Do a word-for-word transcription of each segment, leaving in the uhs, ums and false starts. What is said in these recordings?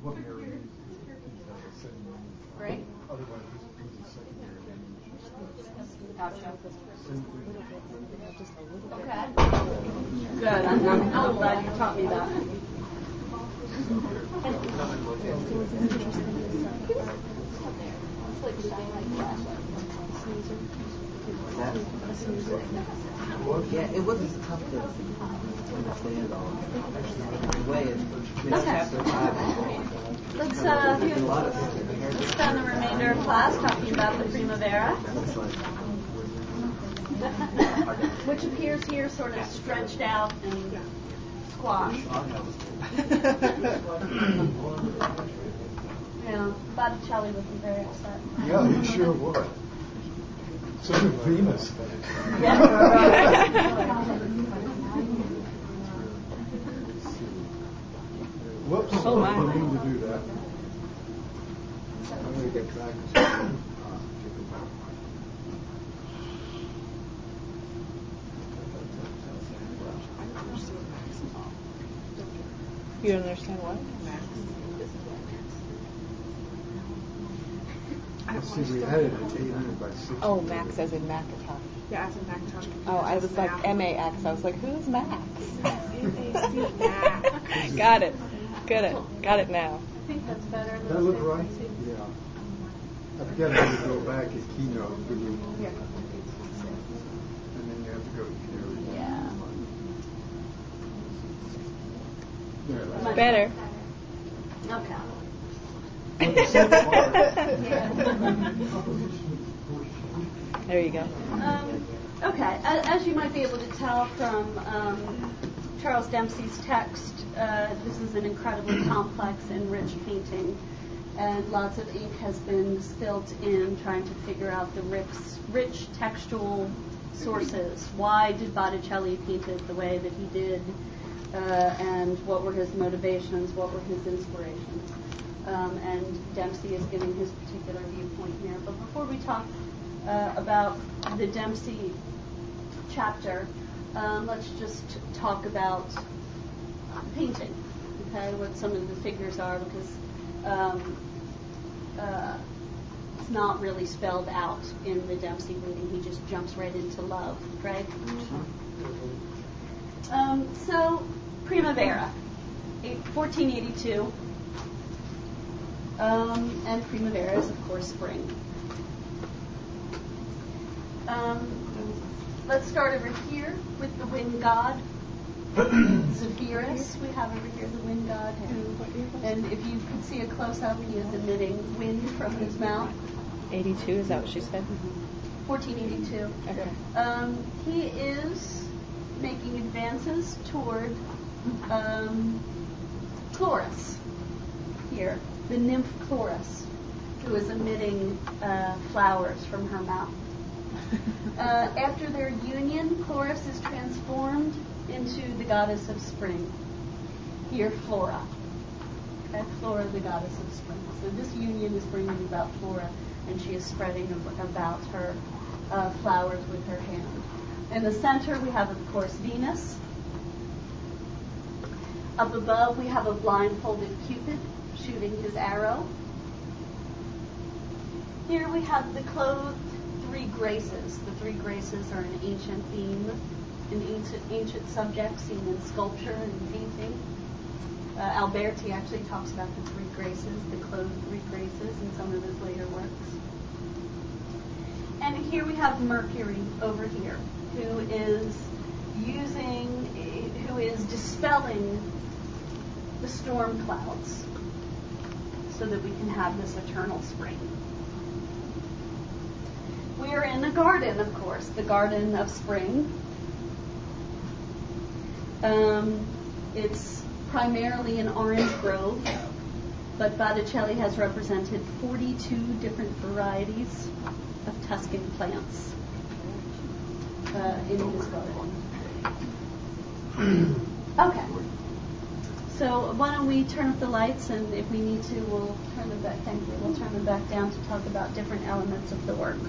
What Mary is a secondary. Right. Otherwise, this is a secondary image. Gotcha. Simply. Okay. Good. I'm, I'm, I'm glad you taught me that. Yeah, it wasn't tough to understand all the way it Okay. Let's uh, let's spend the remainder of class talking about the Primavera, which appears here sort of stretched out and squashed. Yeah, Botticelli would be very upset. Yeah, he sure would. So did Venus. Yeah. Whoops, Oh, my. I didn't mean to do that. I'm going to get practice. You don't understand what? Let's see, we had it at eight hundred by sixty. Oh, Max as in Macintosh. Yeah, as in Macintosh. Oh, I was like M A X. I was like, who's Max? M A C Max. Got it. Got it. Got it now. I think that's better. That look right? Yeah. I forget how to go back at Keynote. Do you? Yeah. And then you have to go to Keynote. Yeah. There, that's Much Better. Okay. There you go. Um, okay, as, as you might be able to tell from um, Charles Dempsey's text, uh, this is an incredibly complex and rich painting, and lots of ink has been spilt in trying to figure out the rich, rich textual sources. Why did Botticelli paint it the way that he did, uh, and what were his motivations, what were his inspirations? Um, and Dempsey is giving his particular viewpoint here. But before we talk uh, about the Dempsey chapter, um, let's just talk about painting, okay, what some of the figures are, because um, uh, it's not really spelled out in the Dempsey reading. He just jumps right into love, right? Um, so, Primavera, fourteen eighty-two. Um, and Primavera is, of course, spring. Um, let's start over here with the wind god, Zephyrus. We have over here the wind god, who, and if you could see a close-up, he is emitting wind from his mouth. eighty-two, is that what she said? fourteen eighty-two. Okay. Um, he is making advances toward um, Chloris here. The nymph Chloris, who is emitting uh, flowers from her mouth. Uh, after their union, Chloris is transformed into the goddess of spring. Here, Flora. Okay, Flora, the goddess of spring. So this union is bringing about Flora, and she is spreading ab- about her uh, flowers with her hand. In the center, we have, of course, Venus. Up above, we have a blindfolded Cupid shooting his arrow. Here we have the clothed three graces. The three graces are an ancient theme, an ancient, ancient subject seen in sculpture and painting. Uh, Alberti actually talks about the three graces, the clothed three graces, in some of his later works. And here we have Mercury over here, who is using, who is dispelling the storm clouds, so that we can have this eternal spring. We are in a garden, of course, the garden of spring. Um, it's primarily an orange grove, but Botticelli has represented forty-two different varieties of Tuscan plants uh, in his garden. Okay. So why don't we turn up the lights, and if we need to, we'll turn them back. Thank you. We'll turn them back down to talk about different elements of the work.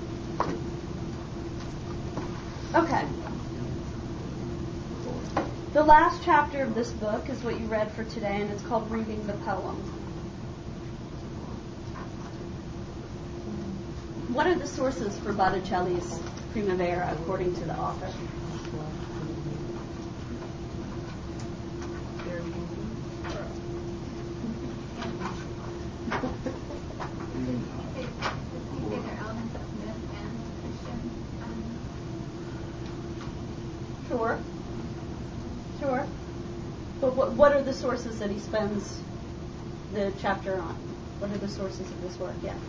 Okay. The last chapter of this book is what you read for today, and it's called Reading the Poem. What are the sources for Botticelli's Primavera, according to the author? Sure. Sure. But what, what are the sources that he spends the chapter on? What are the sources of this work? Yeah.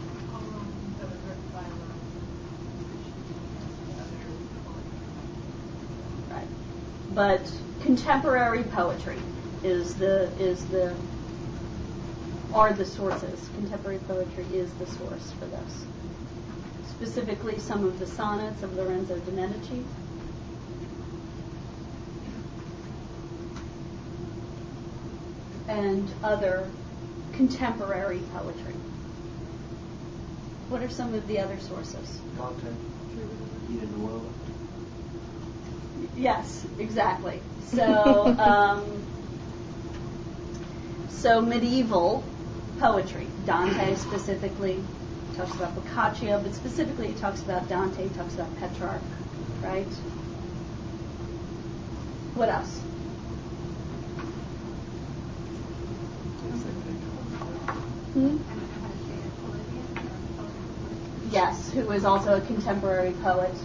Right. But contemporary poetry is the is the are the sources. Contemporary poetry is the source for this. Specifically, some of the sonnets of Lorenzo de' Medici. And other contemporary poetry. What are some of the other sources? Dante. Ida Nuova. Yes, exactly. So, um, so medieval poetry. Dante specifically talks about Boccaccio, but specifically he talks about Dante, he talks about Petrarch, right? What else? Hmm? Yes, who is also a contemporary poet.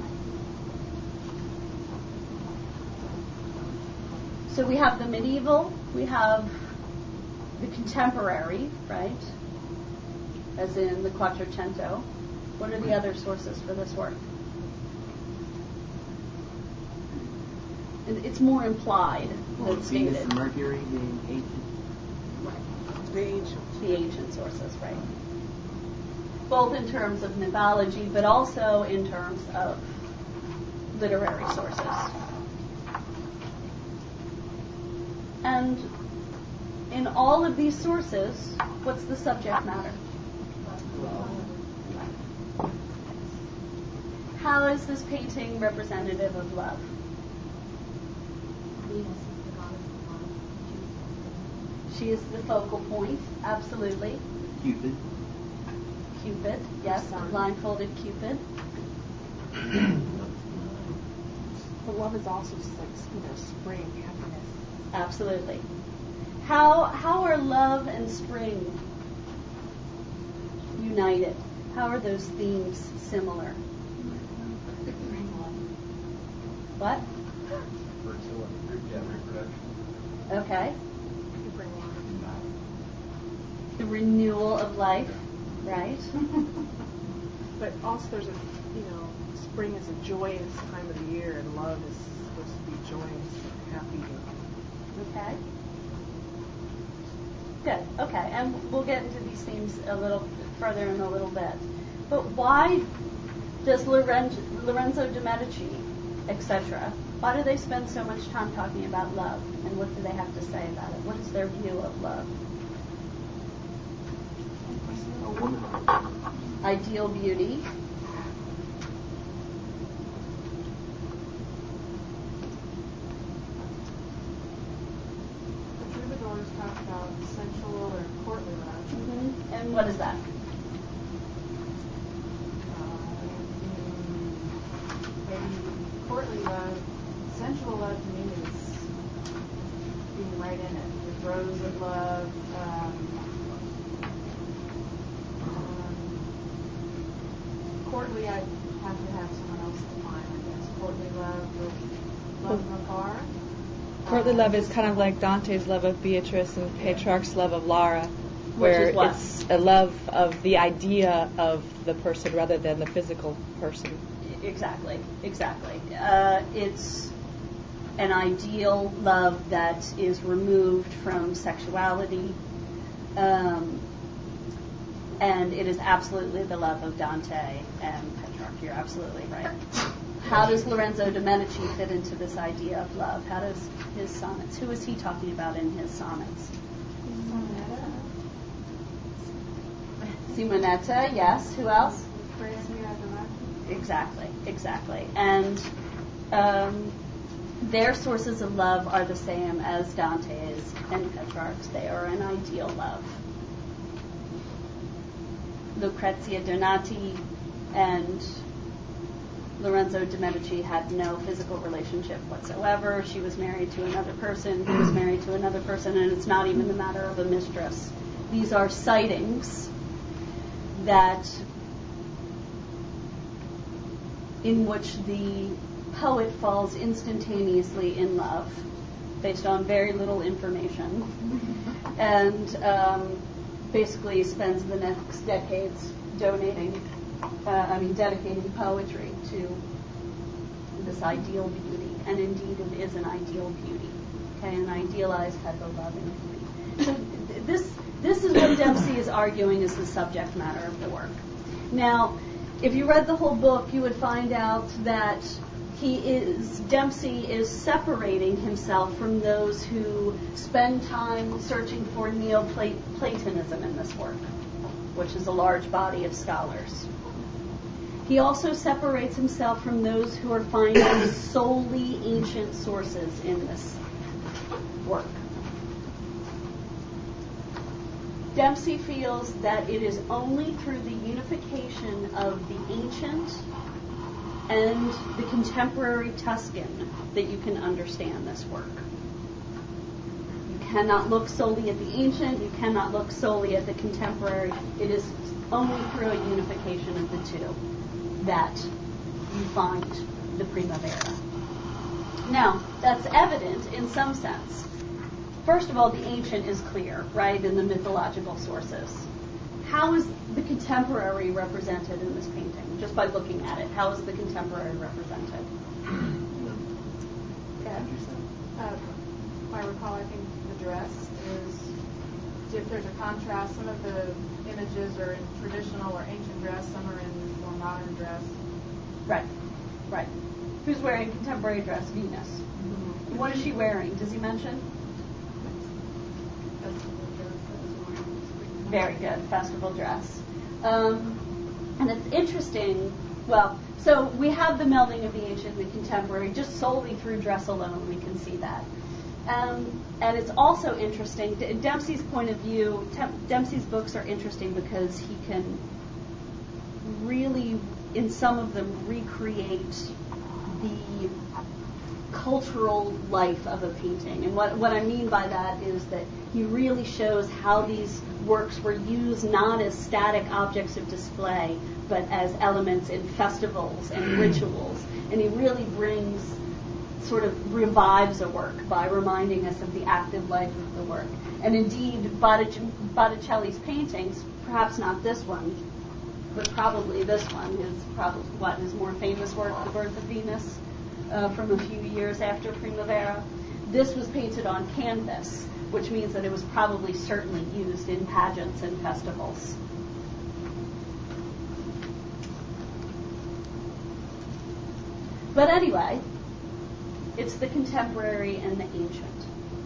So we have the medieval, we have the contemporary, right? As in the Quattrocento. What are the other sources for this work? And it's more implied Well, than Venus stated. and Mercury, the ancient. The ancient, the ancient sources, right? Both in terms of mythology, but also in terms of literary sources. And in all of these sources, what's the subject matter? How is this painting representative of love? She is the focal point, absolutely. Cupid. Cupid, yes, the blindfolded Cupid. But love is also just like, you know, spring, happiness. Absolutely. How how are love and spring united? How are those themes similar? What? Okay. The renewal of life, right? But also there's a, you know, spring is a joyous time of the year, and love is supposed to be joyous and happy. Okay. Good. Okay, and we'll get into these themes a little further in a little bit. But why does Lorenzo, Lorenzo de' Medici, et cetera, why do they spend so much time talking about love, and what do they have to say about it? What is their view of love? A woman. Ideal beauty. The troubadours talk about sensual or courtly love. Mm-hmm. And what is that? Maybe courtly love, sensual love to me is being right in it. The throes of love, um, um, courtly I'd have to have someone else define, I guess. Courtly love with love from afar. Courtly Um, love is kind of like Dante's love of Beatrice and Petrarch's love of Lara, where is what? it's a love of the idea of the person rather than the physical person. Exactly, exactly. Uh, it's an ideal love that is removed from sexuality, um, and it is absolutely the love of Dante and Petrarch. You're absolutely right. How does Lorenzo de' Medici fit into this idea of love? How does his sonnets, who is he talking about in his sonnets? Simonetta, yes. Who else? Exactly, exactly. And um, their sources of love are the same as Dante's and Petrarch's. They are an ideal love. Lucrezia Donati and Lorenzo de' Medici had no physical relationship whatsoever. She was married to another person, he was married to another person, and it's not even a matter of a mistress. These are sightings that in which the poet falls instantaneously in love based on very little information and um, basically spends the next decades donating, uh, I mean dedicating poetry to this ideal beauty. And indeed it is an ideal beauty, okay, an idealized type of love and beauty. So this, this is what Dempsey is arguing is the subject matter of the work. Now, if you read the whole book, you would find out that he is, Dempsey is separating himself from those who spend time searching for Neoplatonism in this work, which is a large body of scholars. He also separates himself from those who are finding solely ancient sources in this work. Dempsey feels that it is only through the unification of the ancient and the contemporary Tuscan that you can understand this work. You cannot look solely at the ancient, you cannot look solely at the contemporary. It is only through a unification of the two that you find the Primavera. Now, that's evident in some sense. First of all, the ancient is clear, right, in the mythological sources. How is the contemporary represented in this painting? Just by looking at it, how is the contemporary represented? Yeah. Uh, if I recall, I think the dress is, if there's a contrast, some of the images are in traditional or ancient dress, some are in more modern dress. Right, right. Who's wearing contemporary dress? Venus. Mm-hmm. What is she wearing? Does he mention? Very good, festival dress. Um, and it's interesting, well, so we have the melding of the ancient and the contemporary just solely through dress alone, we can see that. Um, and it's also interesting, D- Dempsey's point of view, Tem- Dempsey's books are interesting because he can really, in some of them, recreate the cultural life of a painting. And what, what I mean by that is that he really shows how these works were used not as static objects of display, but as elements in festivals and rituals. And he really brings, sort of revives a work by reminding us of the active life of the work. And indeed, Bottic- Botticelli's paintings, perhaps not this one, but probably this one, is probably what his more famous work, The Birth of Venus, uh, from a few years after Primavera. This was painted on canvas, which means that it was probably certainly used in pageants and festivals. But anyway, it's the contemporary and the ancient.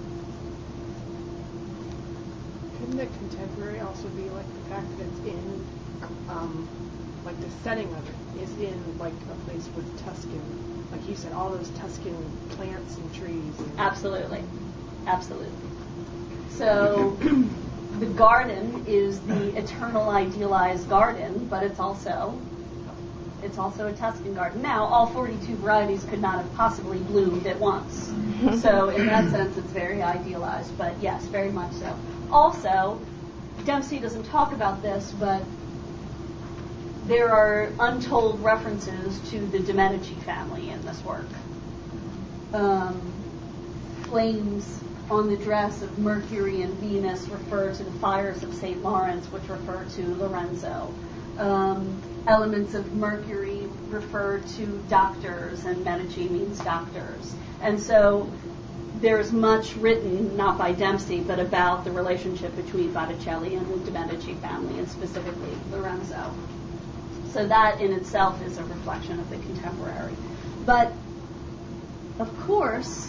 Couldn't the contemporary also be like the fact that it's in, um, like the setting of it is in like a place with Tuscan, like you said, all those Tuscan plants and trees. And Absolutely, absolutely. So the garden is the eternal idealized garden, but it's also it's also a Tuscan garden. Now, all forty-two varieties could not have possibly bloomed at once. So in that sense, it's very idealized, but yes, very much so. Also, Dempsey doesn't talk about this, but there are untold references to the de' Medici family in this work. Um, flames on the dress of Mercury and Venus refer to the fires of Saint Lawrence, which refer to Lorenzo. Um, elements of Mercury refer to doctors, and Medici means doctors. And so there's much written, not by Dempsey, but about the relationship between Botticelli and the de' Medici family, and specifically Lorenzo. So that in itself is a reflection of the contemporary. But, of course,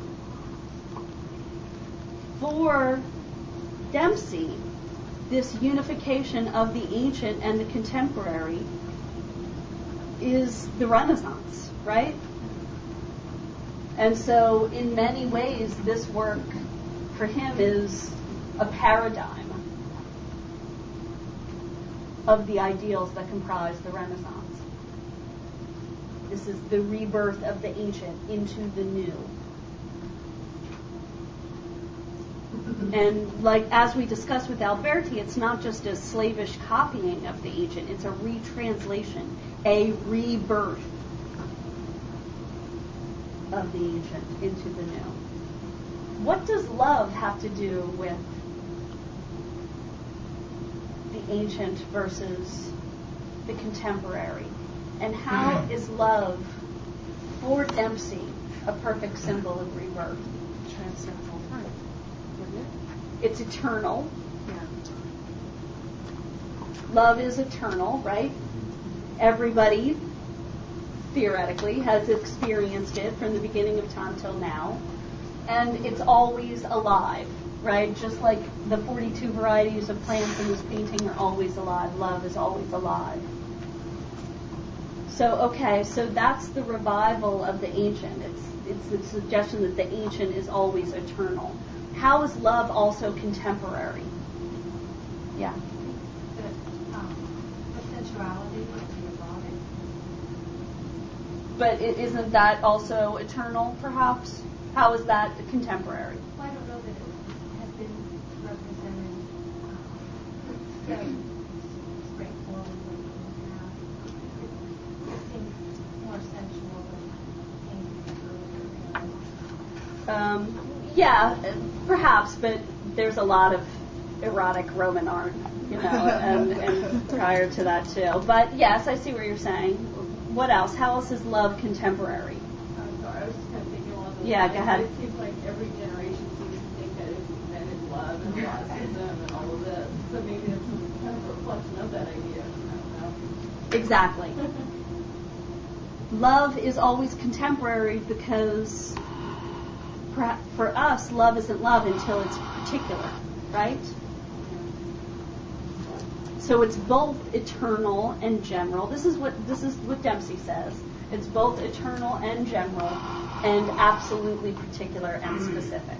for Dempsey, this unification of the ancient and the contemporary is the Renaissance, right? And so in many ways, this work for him is a paradigm of the ideals that comprise the Renaissance. This is the rebirth of the ancient into the new. And like as we discussed with Alberti, it's not just a slavish copying of the ancient, it's a retranslation, a rebirth of the ancient into the new. What does love have to do with the ancient versus the contemporary? And how is love, for Dempsey, a perfect symbol of rebirth? Transcends all time, wouldn't it? It's eternal. Yeah. Love is eternal, right? Everybody, theoretically, has experienced it from the beginning of time till now. And it's always alive, right? Just like the forty-two varieties of plants in this painting are always alive. Love is always alive. So, okay, so that's the revival of the ancient. It's it's the suggestion that the ancient is always eternal. How is love also contemporary? Yeah. But, um, the sensuality of the erotic. But it, isn't that also eternal, perhaps? How is that contemporary? Well, I don't know that it has been represented um, so straightforwardly in the past. It, it seems more sensual than painting earlier. Um, yeah, perhaps, but there's a lot of erotic Roman art, you know, and, and prior to that too. But yes, I see what you're saying. What else? How else is love contemporary? I'm sorry, I was just kind of thinking along those Yeah, lines. go ahead. It seems like every generation seems to think that it's invented love and eroticism and all of this. So maybe it's some kind of reflection of that idea. I don't know. Exactly. Love is always contemporary because for, for us, love isn't love until it's particular, right? So it's both eternal and general. This is what this is what Dempsey says. It's both eternal and general, and absolutely particular and specific.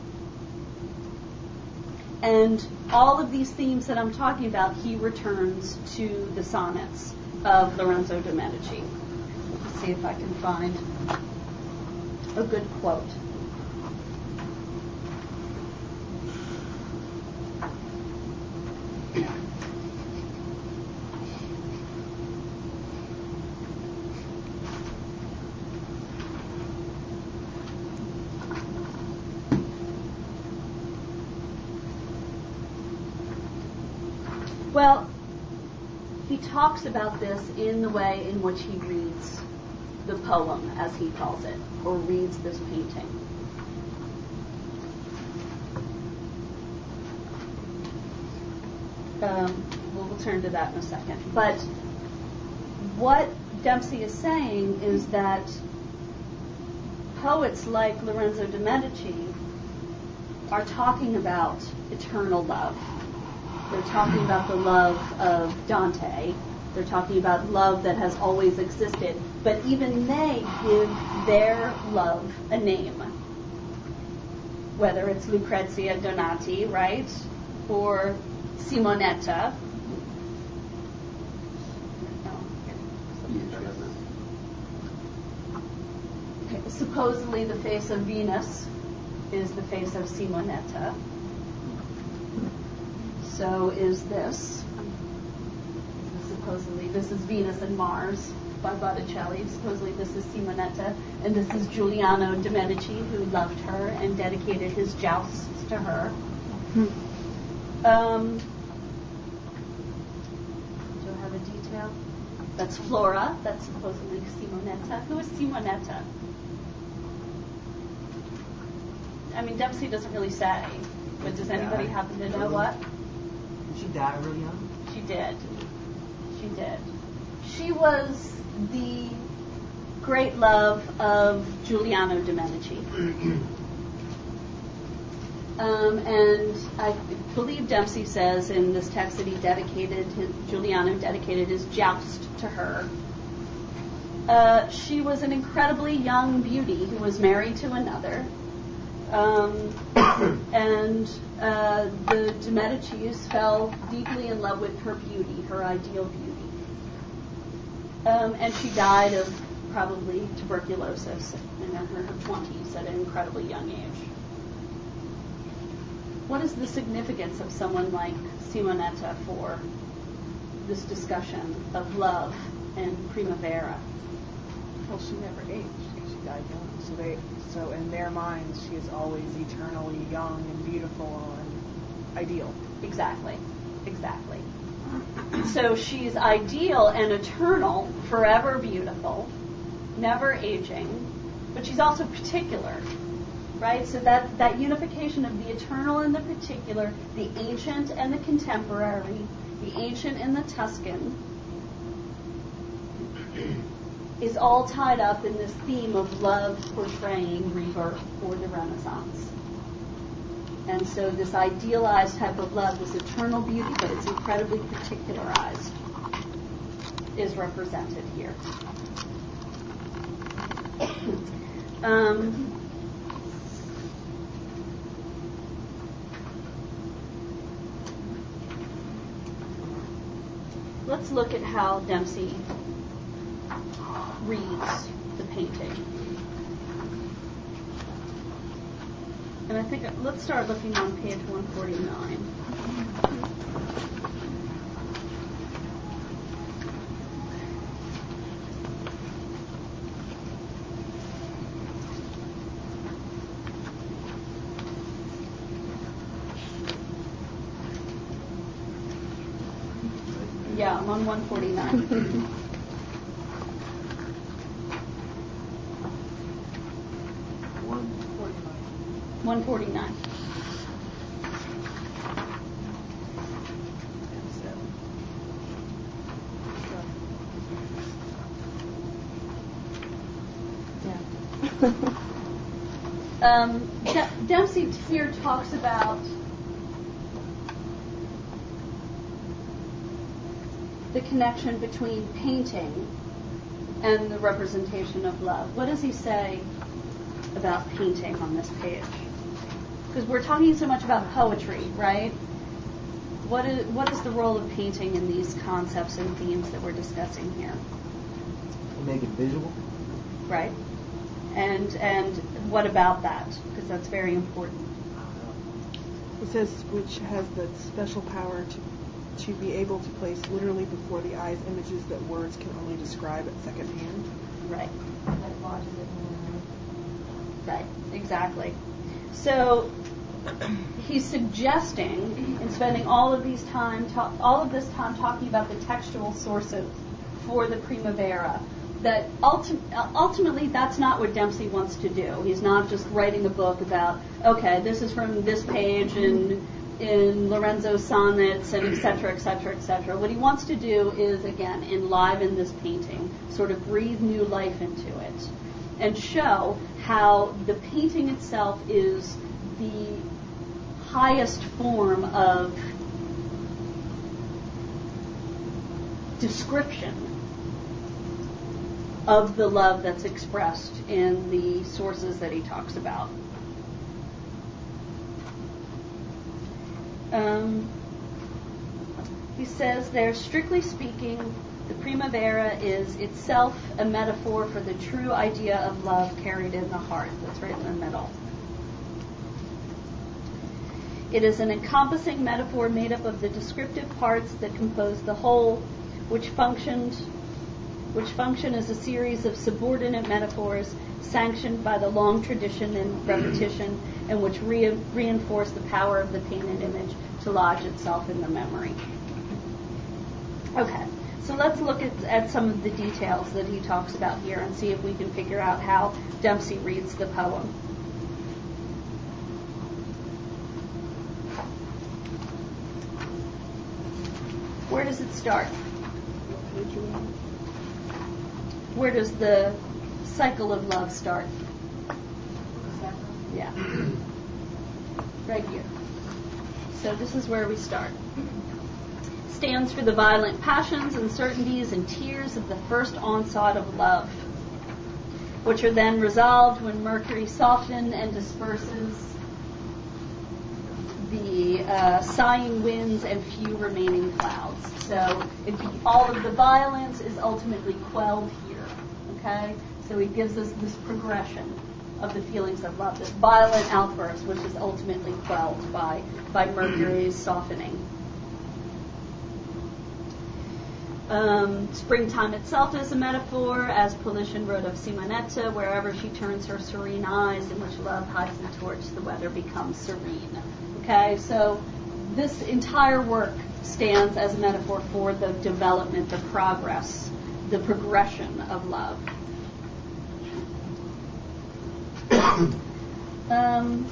And all of these themes that I'm talking about, he returns to the sonnets of Lorenzo de' Medici. Let's see if I can find a good quote. Well, he talks about this in the way in which he reads the poem, as he calls it, or reads this painting. Um, we'll return to that in a second. But what Dempsey is saying is that poets like Lorenzo de' Medici are talking about eternal love. They're talking about the love of Dante. They're talking about love that has always existed. But even they give their love a name. Whether it's Lucrezia Donati, right? Or Simonetta. Okay, supposedly the face of Venus is the face of Simonetta. So is this. Supposedly this is Venus and Mars by Botticelli. Supposedly this is Simonetta. And this is Giuliano de' Medici, who loved her and dedicated his jousts to her. Um, do I have a detail? That's Flora. That's supposedly Simonetta. Who is Simonetta? I mean, Dempsey doesn't really say, but does anybody happen to know what? Did she die really young? She did. She did. She was the great love of Giuliano de' Medici. Um, and I believe Dempsey says in this text that he dedicated, his, Giuliano dedicated his joust to her. Uh, she was an incredibly young beauty who was married to another. Um, and uh, the de Medicis fell deeply in love with her beauty, her ideal beauty. Um, and she died of probably tuberculosis in her twenties at an incredibly young age. What is the significance of someone like Simonetta for this discussion of love and primavera? Well, she never aged because she died young. So they, so in their minds, she is always eternally young and beautiful and ideal. Exactly, exactly. So she's ideal and eternal, forever beautiful, never aging, but she's also particular, right? So that, that unification of the eternal and the particular, the ancient and the contemporary, the ancient and the Tuscan, is all tied up in this theme of love portraying rebirth or the Renaissance. And so this idealized type of love, this eternal beauty, but it's incredibly particularized, is represented here. um, let's look at how Dempsey reads the painting. And I think, let's start looking on page one forty-nine. Yeah, I'm on one forty-nine. one forty-nine. um, De- Dempsey here talks about the connection between painting and the representation of love. What does he say about painting on this page? Because we're talking so much about poetry, right? What is what is the role of painting in these concepts and themes that we're discussing here? Make it visual. Right. And and what about that? Because that's very important. It says, which has the special power to to be able to place literally before the eyes images that words can only describe at second hand. Right. Right. Exactly. So he's suggesting, in spending all of these time, ta- all of this time talking about the textual sources for the Primavera, that ulti- ultimately that's not what Dempsey wants to do. He's not just writing a book about, okay, this is from this page in in Lorenzo's sonnets and et cetera, et cetera, et cetera. What he wants to do is, again, enliven this painting, sort of breathe new life into it, and show how the painting itself is the highest form of description of the love that's expressed in the sources that he talks about. Um, he says there, strictly speaking, the Primavera is itself a metaphor for the true idea of love carried in the heart. That's right in the middle. It is an encompassing metaphor made up of the descriptive parts that compose the whole, which functioned, which function as a series of subordinate metaphors sanctioned by the long tradition and repetition, and which re- reinforce the power of the painted image to lodge itself in the memory. Okay, so let's look at, at some of the details that he talks about here and see if we can figure out how Dempsey reads the poem. Where does it start? Where does the cycle of love start? Yeah. Right here. So this is where we start. stands for the violent passions, uncertainties, and tears of the first onslaught of love, which are then resolved when Mercury softens and disperses the uh, sighing winds and few remaining clouds. So it be, all of the violence is ultimately quelled here. Okay? So he gives us this progression of the feelings of love, this violent outburst, which is ultimately quelled by, by Mercury's softening. Um, springtime itself is a metaphor, as Politian wrote of Simonetta, wherever she turns her serene eyes, in which love hides the torch, the weather becomes serene. Okay, so this entire work stands as a metaphor for the development, the progress, the progression of love. um,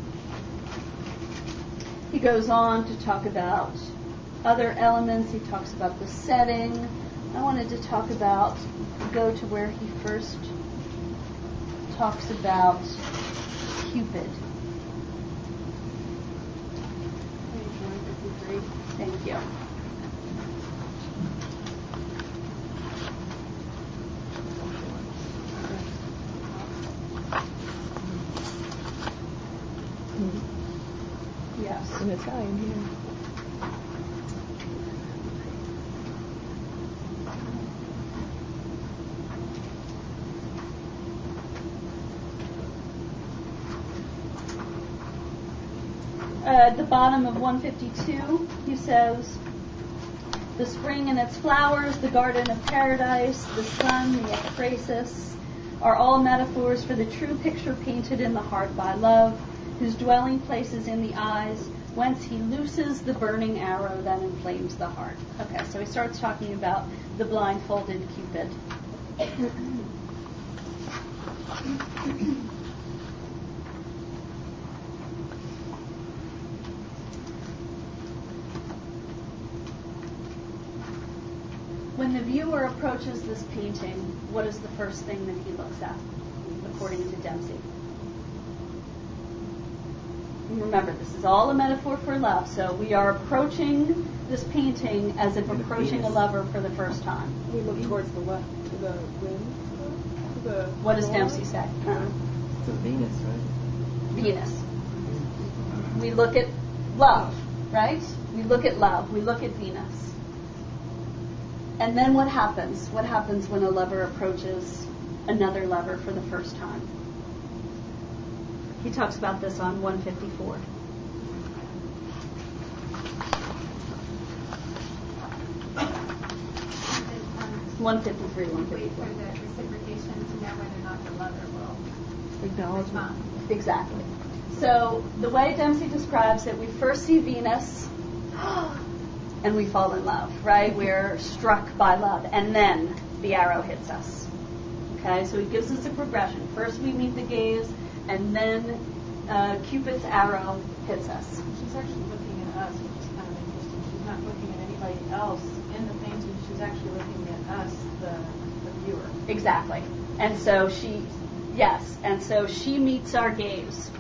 he goes on to talk about other elements. He talks about the setting. I wanted to talk about, go to where he first talks about Cupid. Thank you. Yes. In Italian here. Uh, at the bottom of one fifty-two, he says, the spring and its flowers, the garden of paradise, the sun, the ekphrasis, are all metaphors for the true picture painted in the heart by love, whose dwelling place is in the eyes, whence he looses the burning arrow that inflames the heart. Okay, so he starts talking about the blindfolded Cupid. When the viewer approaches this painting, what is the first thing that he looks at, according to Dempsey? Remember, this is all a metaphor for love, so we are approaching this painting as if approaching a lover for the first time. We look towards the left, to the wind. To the What does Dempsey say? Uh-huh. To Venus, right? Venus. We look at love, right? We look at love. We look at Venus. And then what happens? What happens when a lover approaches another lover for the first time? He talks about this on one fifty-four. one fifty-three, one Wait fifty-four. for the reciprocation to know whether or not the lover will Acknowledgement. respond. Exactly. So the way Dempsey describes it, we first see Venus, and we fall in love, right? We're struck by love, and then the arrow hits us. Okay, so he gives us a progression. First we meet the gaze, and then uh, Cupid's arrow hits us. She's actually looking at us, which is kind of interesting. She's not looking at anybody else in the painting. She's actually looking at us, the, the viewer. Exactly. And so she, yes, and so she meets our gaze.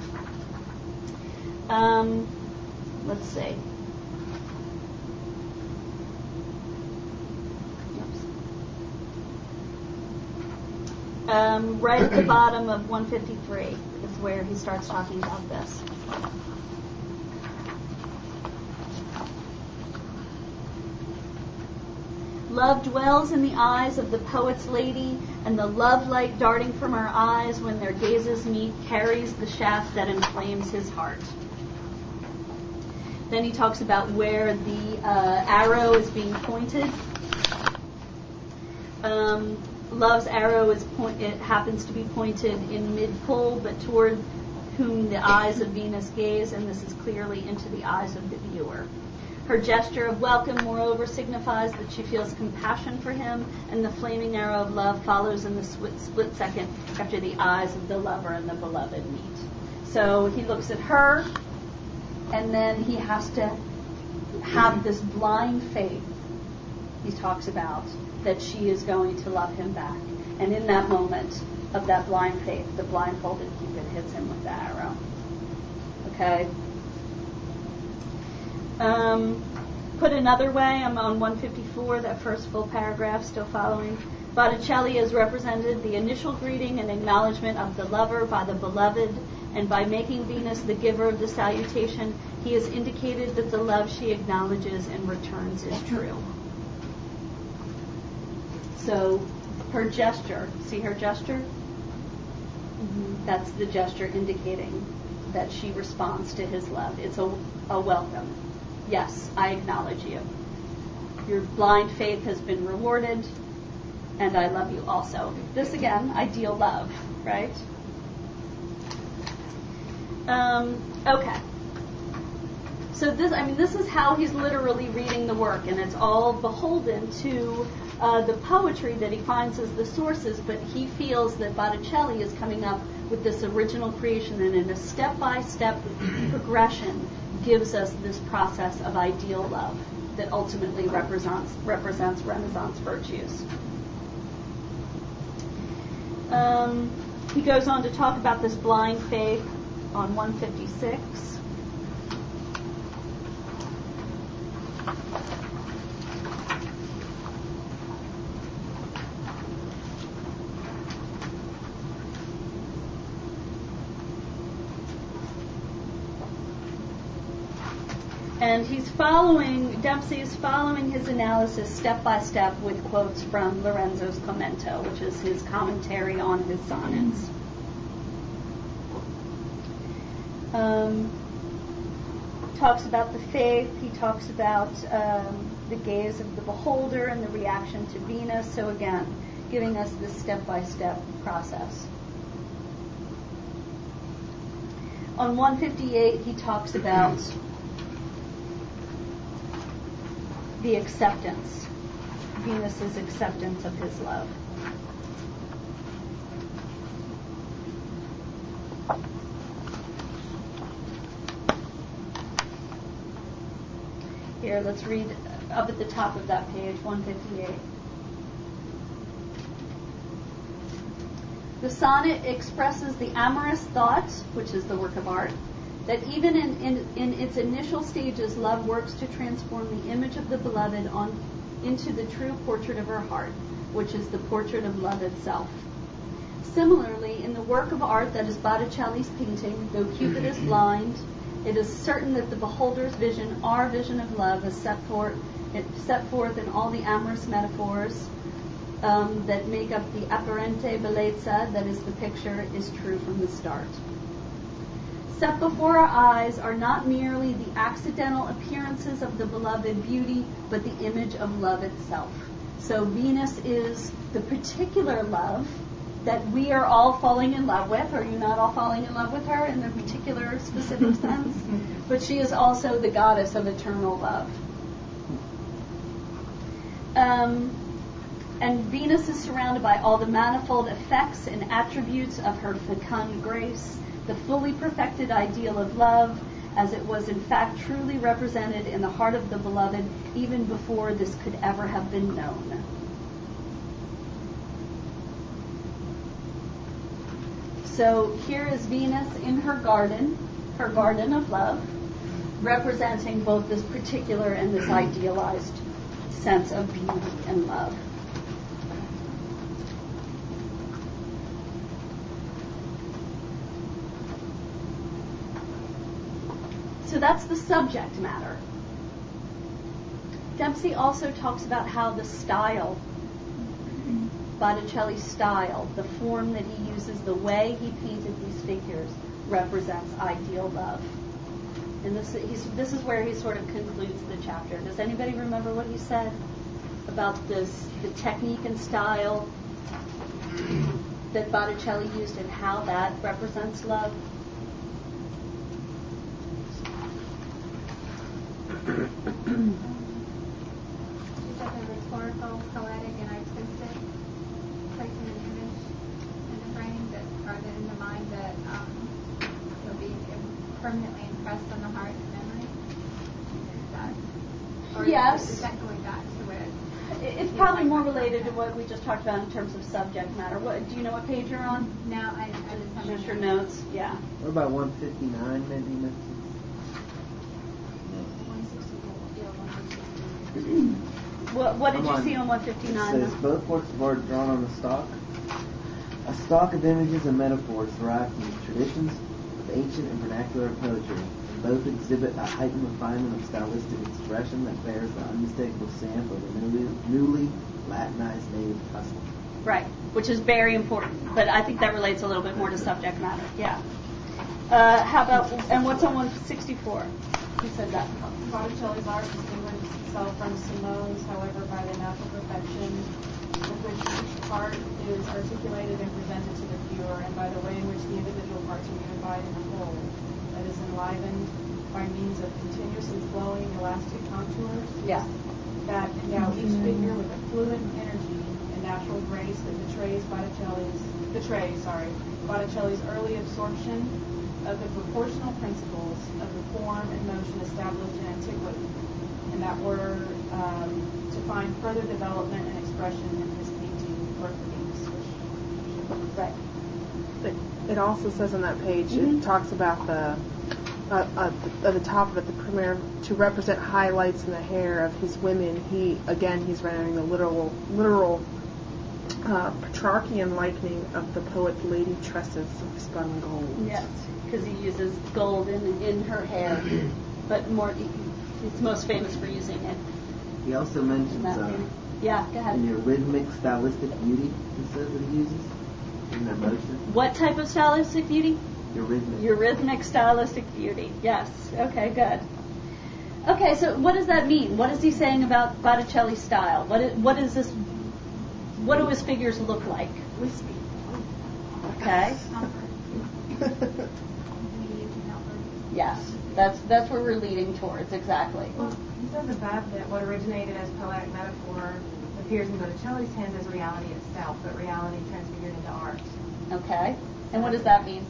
Um, let's see. Um, right at the bottom of one fifty-three is where he starts talking about this. Love dwells in the eyes of the poet's lady, and the love light darting from her eyes when their gazes meet carries the shaft that inflames his heart. Then he talks about where the uh, arrow is being pointed. Um, Love's arrow is point. It happens to be pointed in mid-pole, but toward whom the eyes of Venus gaze, and this is clearly into the eyes of the viewer. Her gesture of welcome, moreover, signifies that she feels compassion for him, and the flaming arrow of love follows in the split second after the eyes of the lover and the beloved meet. So he looks at her, and then he has to have this blind faith he talks about, that she is going to love him back. And in that moment of that blind faith, the blindfolded Cupid hits him with the arrow. Okay? Um, Put another way, I'm on one fifty-four, that first full paragraph, still following. Botticelli has represented the initial greeting and acknowledgement of the lover by the beloved, and by making Venus the giver of the salutation, he has indicated that the love she acknowledges and returns is true. So her gesture, see her gesture? Mm-hmm. That's the gesture indicating that she responds to his love. It's a, a welcome. Yes, I acknowledge you. Your blind faith has been rewarded, and I love you also. This again, ideal love, right? Um, okay. So this, I mean, this is how he's literally reading the work, and it's all beholden to uh, the poetry that he finds as the sources, but he feels that Botticelli is coming up with this original creation, and in a step-by-step progression gives us this process of ideal love that ultimately represents, represents Renaissance virtues. Um, he goes on to talk about this blind faith on one fifty-six. And he's following, Dempsey is following his analysis step by step with quotes from Lorenzo's Commento, which is his commentary on his sonnets. Um, talks about the faith, he talks about um, the gaze of the beholder and the reaction to Venus. So again, giving us this step-by-step process. On one fifty-eight, he talks about the acceptance, Venus's acceptance of his love. Here, let's read up at the top of that page, one fifty-eight. The sonnet expresses the amorous thought, which is the work of art, that even in, in, in its initial stages, love works to transform the image of the beloved on into the true portrait of her heart, which is the portrait of love itself. Similarly, in the work of art that is Botticelli's painting, though Cupid is blind, it is certain that the beholder's vision, our vision of love, is set forth, it set forth in all the amorous metaphors um, that make up the apparente bellezza, that is the picture, is true from the start. Set before our eyes are not merely the accidental appearances of the beloved beauty, but the image of love itself. So Venus is the particular love that we are all falling in love with. Are you not all falling in love with her in the particular specific sense? But she is also the goddess of eternal love. Um, and Venus is surrounded by all the manifold effects and attributes of her fecund grace, the fully perfected ideal of love, as it was in fact truly represented in the heart of the beloved even before this could ever have been known. So here is Venus in her garden, her garden of love, representing both this particular and this idealized sense of beauty and love. So that's the subject matter. Dempsey also talks about how the style, Botticelli's style, the form that he uses, the way he painted these figures, represents ideal love. And this, he's, this is where he sort of concludes the chapter. Does anybody remember what he said about this, the technique and style that Botticelli used and how that represents love? She's like a rhetorical, poetic, and artistic, placing an image in the frame that, or that in the mind that um, will be permanently impressed on the heart and memory. Is that, or Yes. is, is that going back to where? It's probably more related to what we just talked about in terms of subject matter. What, do you know what page you're on? No, I, I just have Just your my notes? Yeah. What about one fifty-nine, maybe, Missus one sixty-four. Yeah, one sixty-four. What, what did I'm you on- see on one It fifty-nine? says both works of art drawn on the stock. A stock of images and metaphors derived from the traditions of ancient and vernacular poetry. Both exhibit a heightened refinement of stylistic expression that bears the unmistakable stamp of a newly, newly Latinized native Tuscan. Right, which is very important, but I think that relates a little bit more to subject matter. Yeah. Uh, how about, and what's on one sixty-four? Who said that? Botticelli's art distinguishes itself from Simone's, however, by the natural perfection with which each part is articulated and presented to the viewer, and by the way in which the individual parts are unified in a whole that is enlivened by means of continuous and flowing elastic contours. Yeah. That endow each figure with a fluid energy and natural grace that betrays Botticelli's betrays, sorry, Botticelli's early absorption of the proportional principles of the form and motion established in antiquity, and that were um, to find further development and expression in his painting Orpheus. Right. It, it also says on that page, Mhm. it talks about the, uh, uh, the, at the top of it, the premier, to represent highlights in the hair of his women. He, again, he's rendering the literal, literal uh, Petrarchian likening of the poet's lady tresses of spun gold. Yes, because he uses gold in, in her hair, but more, it's most famous for using it. He also in mentions that uh, painting. Yeah, go in ahead. your rhythmic stylistic beauty, he says that he uses in that motion. What type of stylistic beauty? Your rhythmic. Your rhythmic stylistic beauty. Yes. Okay, good. Okay, so what does that mean? What is he saying about Botticelli's style? What is, what is this? What do his figures look like? Wispy. Okay. Yes, that's that's where we're leading towards exactly. Well, he says above that what originated as poetic metaphor appears in Botticelli's hands as reality itself, but reality transfigured into art. Okay. And what does that mean?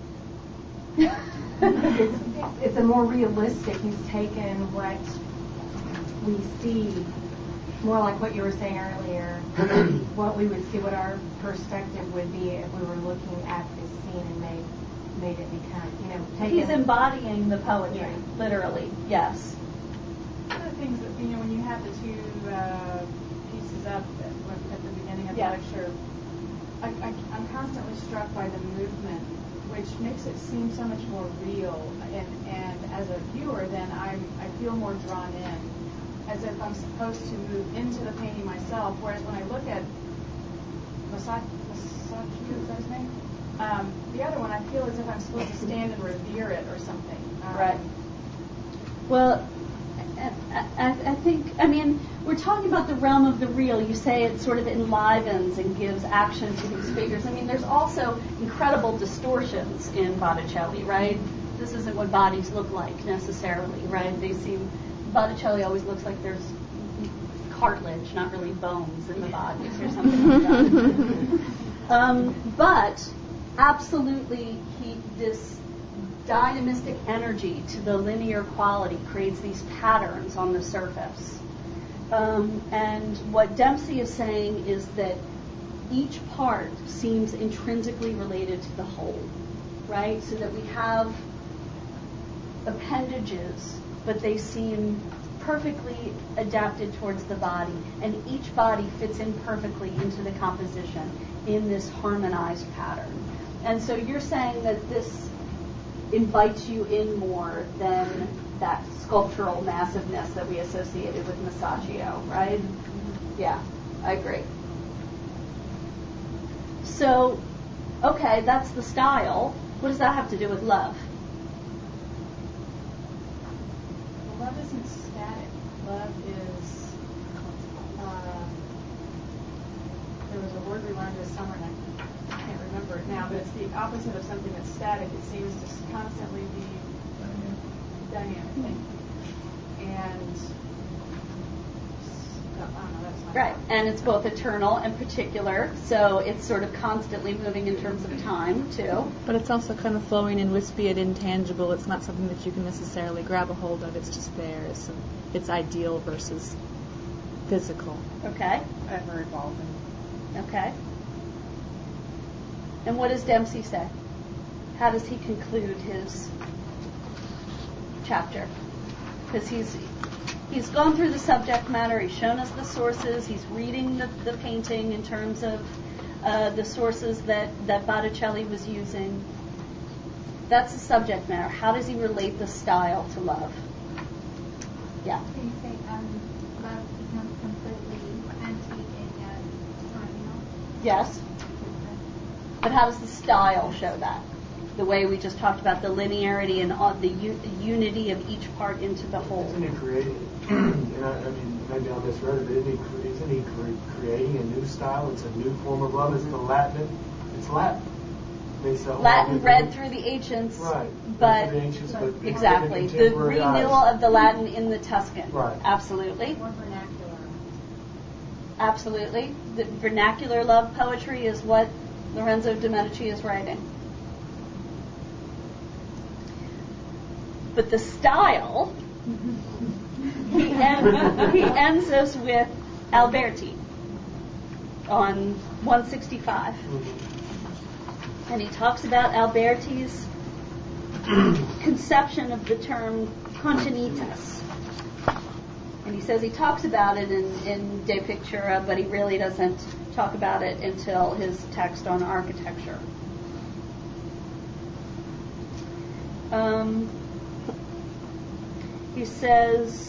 it's, it's a more realistic. He's taken what we see, more like what you were saying earlier, what we would see, what our perspective would be if we were looking at this scene and made made it become, you know, taken. He's embodying the poetry, Yeah. literally. Yes. One of the things that, you know, when you have the two uh, pieces up at, at the beginning of Yeah. the lecture, I, I, I'm constantly struck by the movement, which makes it seem so much more real. And, and as a viewer, then I'm, I feel more drawn in, as if I'm supposed to move into the painting myself. Whereas when I look at Masaki, Masaki is that his name? Um, the other one, I feel as if I'm supposed to stand and revere it or something. Um, Right. Well, I, I, I think, I mean, we're talking about the realm of the real. You say it sort of enlivens and gives action to these figures. I mean, there's also incredible distortions in Botticelli, right? This isn't what bodies look like necessarily, right? They seem, Botticelli always looks like there's cartilage, not really bones in the bodies or something like that. um, but absolutely, he this dynamistic energy to the linear quality creates these patterns on the surface. Um, and what Dempsey is saying is that each part seems intrinsically related to the whole, right? So that we have appendages, but they seem perfectly adapted towards the body, and each body fits in perfectly into the composition in this harmonized pattern. And so you're saying that this invites you in more than that sculptural massiveness that we associated with Masaccio, right? Yeah, I agree. So, okay, that's the style. What does that have to do with love? Well, love isn't static. Love is, uh, there was a word we learned this summer, and I I can't remember it now, but it's the opposite of something that's static. It seems to constantly be dynamic. And, I don't know, that's my Right, and it's both eternal and particular, so it's sort of constantly moving in terms of time, too. But it's also kind of flowing and wispy and intangible. It's not something that you can necessarily grab a hold of. It's just there. It's, it's ideal versus physical. Okay, Ever evolving. okay. And what does Dempsey say? How does he conclude his chapter? Because he's he's gone through the subject matter, he's shown us the sources, he's reading the, the painting in terms of uh, the sources that, that Botticelli was using. That's the subject matter. How does he relate the style to love? Yeah. So you say um, love becomes completely antique and yet perennial? Yes. But how does the style show that? The way we just talked about the linearity and all, the, u- the unity of each part into the whole. Isn't he creating, and I, I mean, maybe I misread it, but isn't he, cre- isn't he cre- creating a new style? It's a new form of love. It's the Latin. It's Latin. I mean, so Latin read through the ancients, right. but, the ancients, but exactly, the, the renewal eyes. of the Latin in the Tuscan. Right. Absolutely. More vernacular. Absolutely. The vernacular love poetry is what Lorenzo de Medici is writing. But the style, he, end, he ends us with Alberti on one sixty-five. Mm-hmm. And he talks about Alberti's conception of the term continuitas. And he says he talks about it in, in De Pictura, but he really doesn't talk about it until his text on architecture. Um, he says,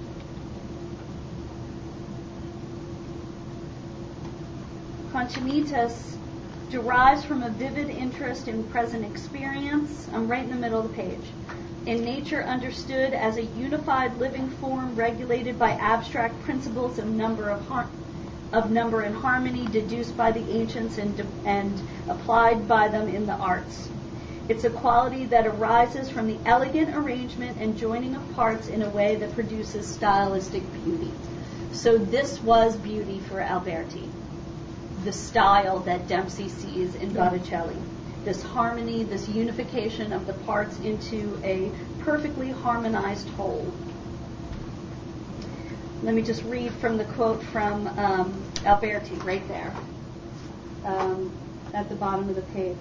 Continuitas derives from a vivid interest in present experience. I'm right in the middle of the page. In nature understood as a unified living form regulated by abstract principles of number of har- of number and harmony deduced by the ancients and, de- and applied by them in the arts. It's a quality that arises from the elegant arrangement and joining of parts in a way that produces stylistic beauty. So this was beauty for Alberti, the style that Dempsey sees in Botticelli. This harmony, this unification of the parts into a perfectly harmonized whole. Let me just read from the quote from um, Alberti right there, um, at the bottom of the page.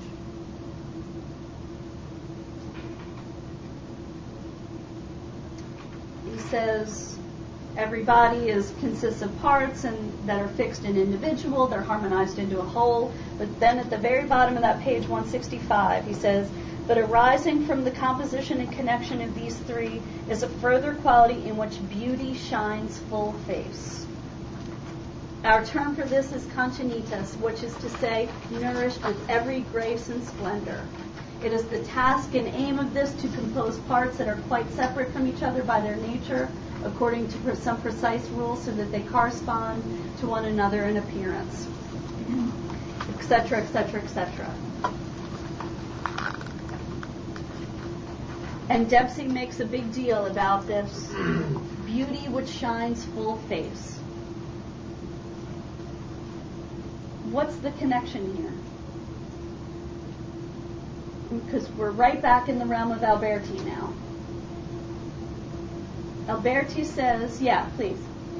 He says, every body is consists of parts and that are fixed and individual. They're harmonized into a whole. But then at the very bottom of that page, one sixty-five, he says, but arising from the composition and connection of these three is a further quality in which beauty shines full face. Our term for this is continuitas, which is to say, nourished with every grace and splendor. It is the task and aim of this to compose parts that are quite separate from each other by their nature, according to some precise rules, so that they correspond to one another in appearance, et cetera, et cetera, et cetera. And Dempsey makes a big deal about this beauty which shines full face. What's the connection here? Because we're right back in the realm of Alberti now. Alberti says, yeah, please.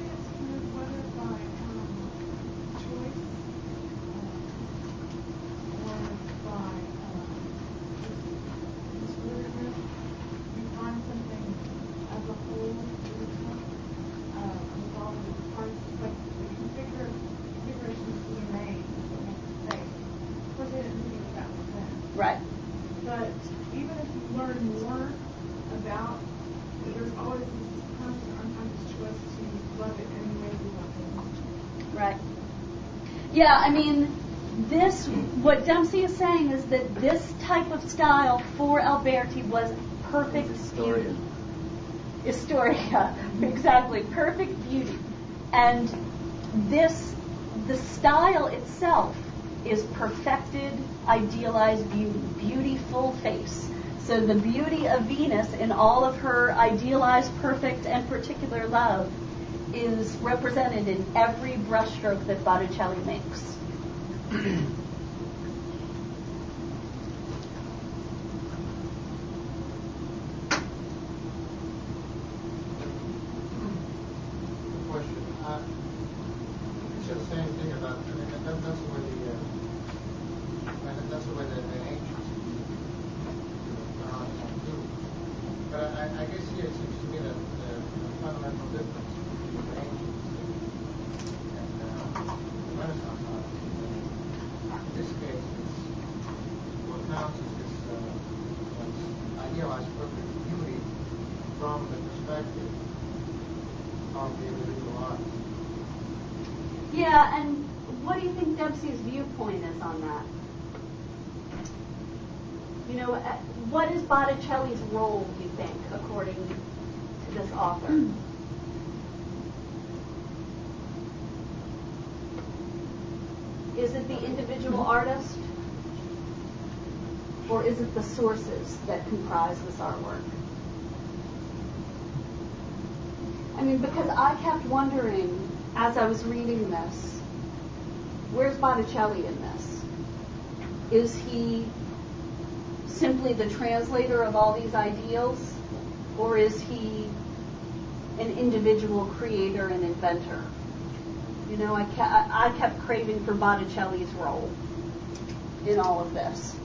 Right. But even if you learn more about it, there's always this constant unconscious choice to love it any way you love it. Right. Yeah, I mean, this, what Dempsey is saying is that this type of style for Alberti was perfect beauty. Historia. Exactly. Perfect beauty. And this, the style itself is perfected, idealized beauty, beautiful face. So the beauty of Venus in all of her idealized, perfect, and particular love is represented in every brushstroke that Botticelli makes. Question. Uh, you said the same thing about, I mean, that, that's the way the, uh, I mean, that's the way the, the ancients uh, do. But I, I guess here it seems to me that the, the fundamental difference between the ancients and uh, the Renaissance artists. In this case, it's what counts as this uh, idealized perfect beauty from the perspective of the individual artist. Yeah, and what do you think Dempsey's viewpoint is on that? You know, uh, what is Botticelli's role, do you think, according to this author? Mm. Is it the individual artist? Or is it the sources that comprise this artwork? I mean, because I kept wondering, as I was reading this, where's Botticelli in this? Is he simply the translator of all these ideals, or is he an individual creator and inventor? You know, I, ca- I kept craving for Botticelli's role in all of this.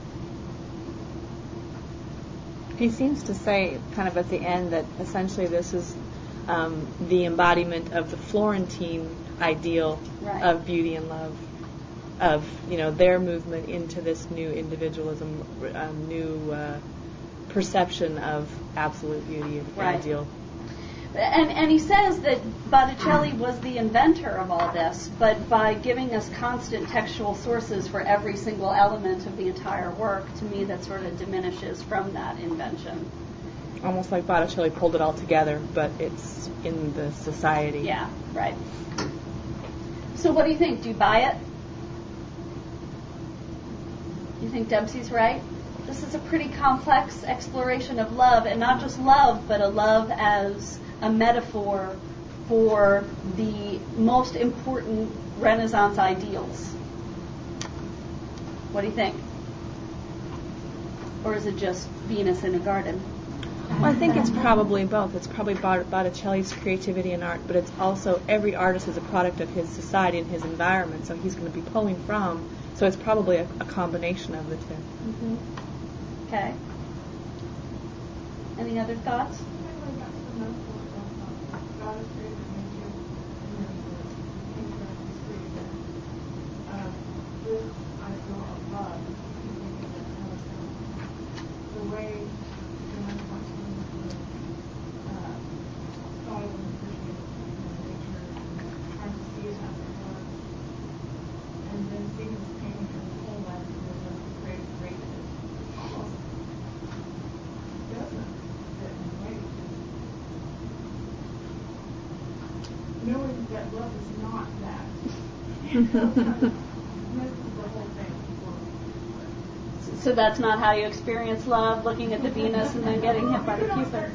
He seems to say, kind of at the end, that essentially this is um, the embodiment of the Florentine ideal right. of beauty and love, of, you know, their movement into this new individualism, um, new uh, perception of absolute beauty and right. ideal. And, and he says that Botticelli was the inventor of all this, but by giving us constant textual sources for every single element of the entire work, to me that sort of diminishes from that invention. Almost like Botticelli pulled it all together, but it's in the society. Yeah, right. So what do you think? Do you buy it? You think Dempsey's right? This is a pretty complex exploration of love, and not just love, but a love as a metaphor for the most important Renaissance ideals. What do you think? Or is it just Venus in a garden? Well, I think it's probably both. It's probably Bott- Botticelli's creativity and art, but it's also every artist is a product of his society and his environment, so he's going to be pulling from. So it's probably a, a combination of the two. Mm-hmm. Okay. Any other thoughts? Knowing that love is not that. This is the whole thing. So that's not how you experience love, looking at the Venus and then getting hit by the Cupid?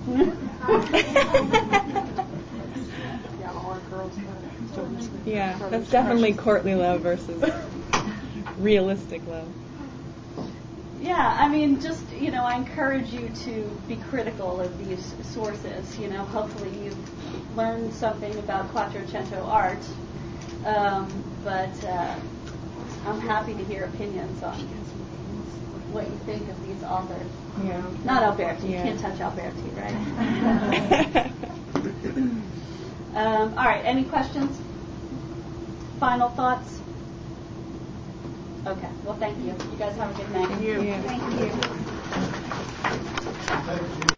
Yeah, that's definitely courtly love versus realistic love. Yeah, I mean, just, you know, I encourage you to be critical of these sources. You know, hopefully you've learned something about Quattrocento art, um, but uh, I'm happy to hear opinions on what you think of these authors. Yeah. Not Alberti. Yeah. You can't touch Alberti, right? um, all right, any questions? Final thoughts? Okay, well, thank you. You guys have a good night. Thank you. Thank you. Thank you.